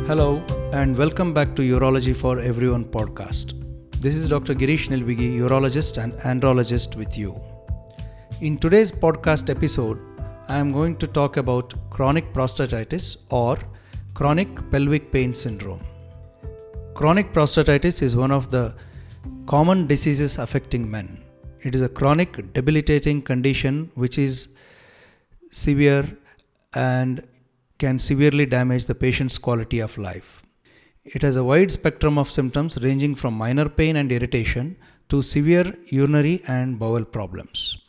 Hello and welcome back to Urology for Everyone podcast. This is Dr. Girish Nilbigi, urologist and andrologist with you. In today's podcast episode, I am going to talk about chronic prostatitis or chronic pelvic pain syndrome. Chronic prostatitis is one of the common diseases affecting men. It is a chronic debilitating condition which is severe and can severely damage the patient's quality of life. It has a wide spectrum of symptoms ranging from minor pain and irritation to severe urinary and bowel problems.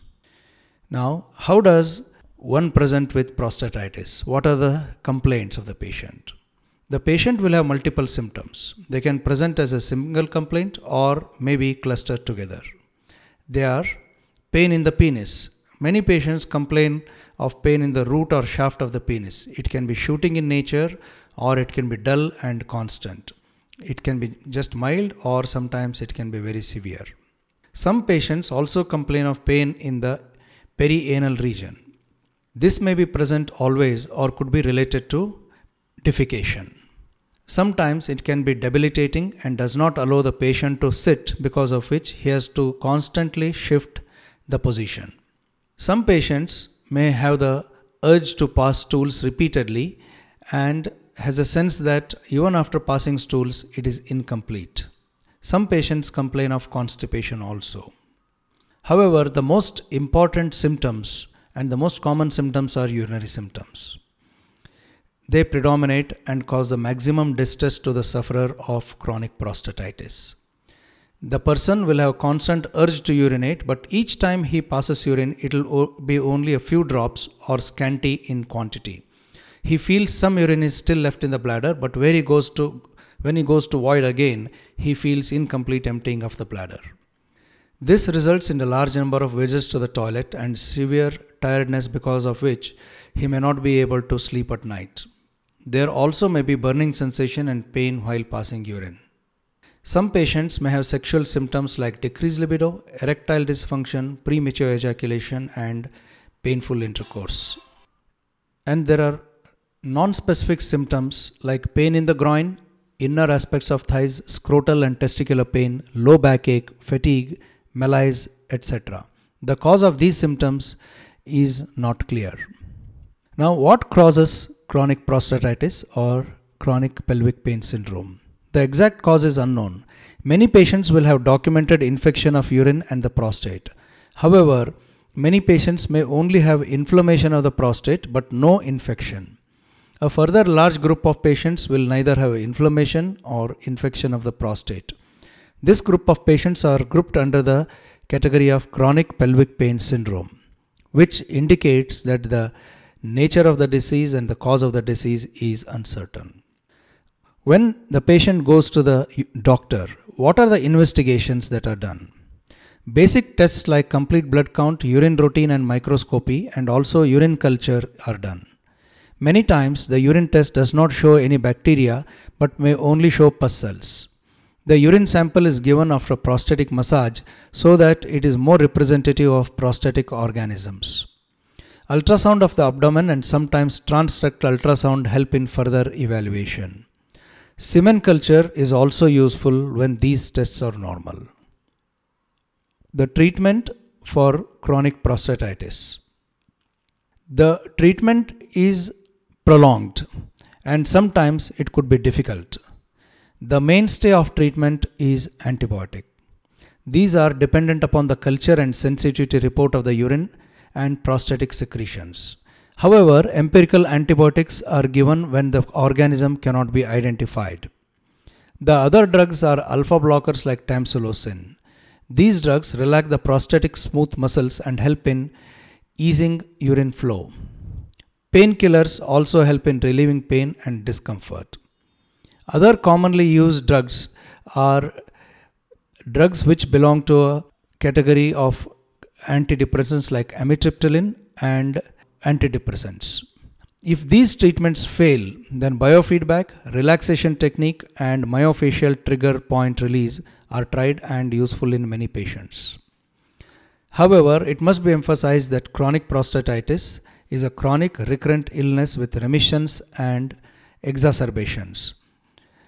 Now, how does one present with prostatitis? What are the complaints of the patient? The patient will have multiple symptoms. They can present as a single complaint or maybe clustered together. They are pain in the penis. Many patients complain of pain in the root or shaft of the penis. It can be shooting in nature or it can be dull and constant. It can be just mild or sometimes it can be very severe. Some patients also complain of pain in the perianal region. This may be present always or could be related to defecation. Sometimes it can be debilitating and does not allow the patient to sit, because of which he has to constantly shift the position. Some patients may have the urge to pass stools repeatedly and has a sense that even after passing stools, it is incomplete. Some patients complain of constipation also. However, the most important symptoms and the most common symptoms are urinary symptoms. They predominate and cause the maximum distress to the sufferer of chronic prostatitis. The person will have constant urge to urinate, but each time he passes urine, it will be only a few drops or scanty in quantity. He feels some urine is still left in the bladder, but when he goes to void again, he feels incomplete emptying of the bladder. This results in a large number of visits to the toilet and severe tiredness, because of which he may not be able to sleep at night. There also may be burning sensation and pain while passing urine. Some patients may have sexual symptoms like decreased libido, erectile dysfunction, premature ejaculation, and painful intercourse. And there are non-specific symptoms like pain in the groin, inner aspects of thighs, scrotal and testicular pain, low backache, fatigue, malaise, etc. The cause of these symptoms is not clear. Now, what causes chronic prostatitis or chronic pelvic pain syndrome? The exact cause is unknown. Many patients will have documented infection of urine and the prostate. However, many patients may only have inflammation of the prostate but no infection. A further large group of patients will neither have inflammation or infection of the prostate. This group of patients are grouped under the category of chronic pelvic pain syndrome, which indicates that the nature of the disease and the cause of the disease is uncertain. When the patient goes to the doctor, what are the investigations that are done? Basic tests like complete blood count, urine routine and microscopy, and also urine culture are done. Many times the urine test does not show any bacteria but may only show pus cells. The urine sample is given after prostatic massage so that it is more representative of prostatic organisms. Ultrasound of the abdomen and sometimes transrectal ultrasound help in further evaluation. Semen culture is also useful when these tests are normal. The treatment for chronic prostatitis. The treatment is prolonged and sometimes it could be difficult. The mainstay of treatment is antibiotic. These are dependent upon the culture and sensitivity report of the urine and prostatic secretions. However, empirical antibiotics are given when the organism cannot be identified. The other drugs are alpha blockers like tamsulosin. These drugs relax the prostatic smooth muscles and help in easing urine flow. Painkillers also help in relieving pain and discomfort. Other commonly used drugs are drugs which belong to a category of antidepressants like amitriptyline and antidepressants. If these treatments fail, then biofeedback, relaxation technique, and myofascial trigger point release are tried and useful in many patients. However, it must be emphasized that chronic prostatitis is a chronic recurrent illness with remissions and exacerbations.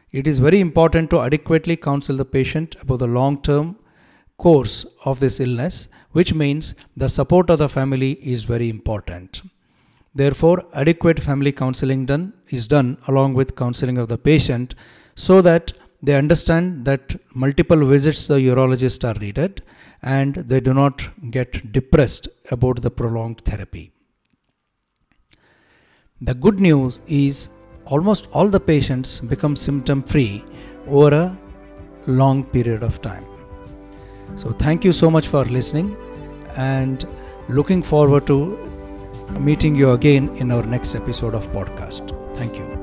It is very important to adequately counsel the patient about the long-term course of this illness, which means the support of the family is very important. Therefore, adequate family counseling is done along with counseling of the patient so that they understand that multiple visits to the urologist are needed and they do not get depressed about the prolonged therapy. The good news is almost all the patients become symptom free over a long period of time. So thank you so much for listening, and looking forward to meeting you again in our next episode of podcast. Thank you.